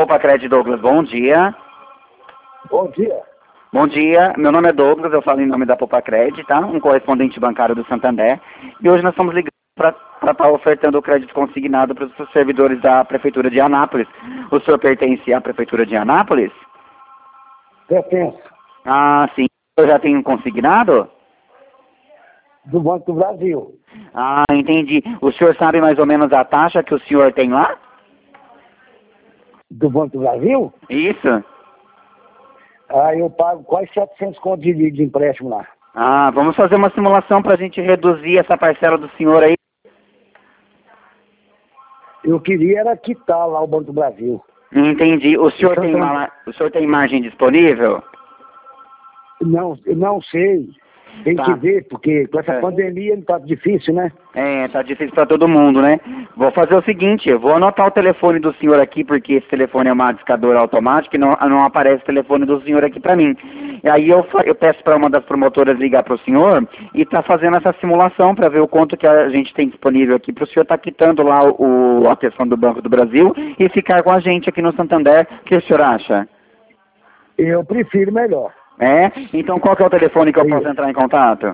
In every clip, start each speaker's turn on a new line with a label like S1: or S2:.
S1: Popacred, Douglas, bom dia.
S2: Bom dia.
S1: Bom dia, meu nome é Douglas, eu falo em nome da Popacred, tá? Um correspondente bancário do Santander. E hoje nós estamos ligando para estar ofertando o crédito consignado para os servidores da Prefeitura de Anápolis. O senhor pertence à Prefeitura de Anápolis?
S2: Pertenço.
S1: Ah, sim. O senhor já tem um consignado?
S2: Do Banco do Brasil.
S1: Ah, entendi. O senhor sabe mais ou menos a taxa que o senhor tem lá?
S2: Do Banco do Brasil?
S1: Isso.
S2: Ah, eu pago quase 700 contos de empréstimo lá.
S1: Ah, vamos fazer uma simulação para a gente reduzir essa parcela do senhor aí.
S2: Eu queria era quitar lá o Banco do Brasil.
S1: Entendi. O senhor tem margem disponível?
S2: Não sei. Tem
S1: Tá.
S2: que ver, porque com essa pandemia não tá difícil, né?
S1: É, tá difícil para todo mundo, né? Vou fazer o seguinte, eu vou anotar o telefone do senhor aqui, porque esse telefone é uma discadora automática e não aparece o telefone do senhor aqui para mim. E aí eu peço para uma das promotoras ligar para o senhor e tá fazendo essa simulação para ver o quanto que a gente tem disponível aqui para o senhor tá quitando lá a questão do Banco do Brasil e ficar com a gente aqui no Santander. O que o senhor acha?
S2: Eu prefiro melhor.
S1: É? Então qual que é o telefone que eu posso entrar em contato?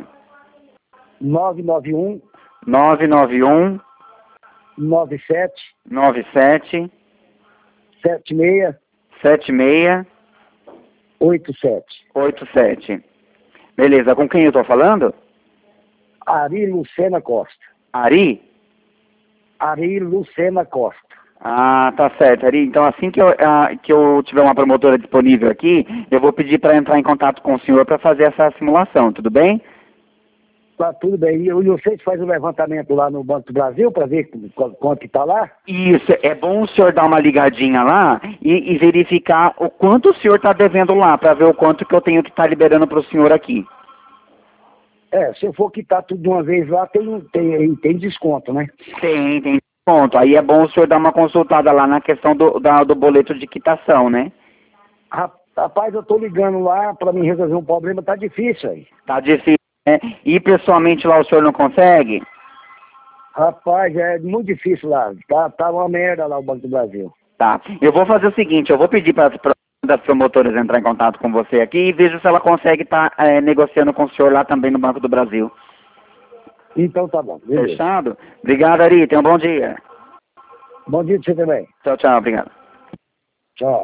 S2: 991
S1: 991
S2: 97
S1: 97
S2: 76
S1: 76
S2: 87.
S1: 87. Beleza, com quem eu tô falando?
S2: Ari Lucena Costa.
S1: Ari?
S2: Ari Lucena Costa.
S1: Ah, tá certo, Ari. Então assim que eu tiver uma promotora disponível aqui, eu vou pedir para entrar em contato com o senhor para fazer essa simulação, tudo bem?
S2: Tá tudo bem. E vocês fazem o levantamento lá no Banco do Brasil para ver quanto que tá lá?
S1: Isso, é bom o senhor dar uma ligadinha lá e verificar o quanto o senhor está devendo lá, para ver o quanto que eu tenho que estar liberando para o senhor aqui.
S2: É, se eu for quitar tudo de uma vez lá, tem desconto, né?
S1: Tem desconto. Aí é bom o senhor dar uma consultada lá na questão do boleto de quitação, né?
S2: Rapaz, eu tô ligando lá para me resolver um problema, tá difícil aí.
S1: Tá difícil, né? E pessoalmente lá o senhor não consegue?
S2: Rapaz, é muito difícil lá. Tá uma merda lá o Banco do Brasil.
S1: Tá. Eu vou fazer o seguinte, eu vou pedir para das promotoras entrar em contato com você aqui e vejo se ela consegue estar negociando com o senhor lá também no Banco do Brasil.
S2: Então tá bom. Beleza.
S1: Fechado? Obrigado, Ari. Tenha um bom dia.
S2: Bom dia pra você também.
S1: Tchau, tchau. Obrigado.
S2: Tchau.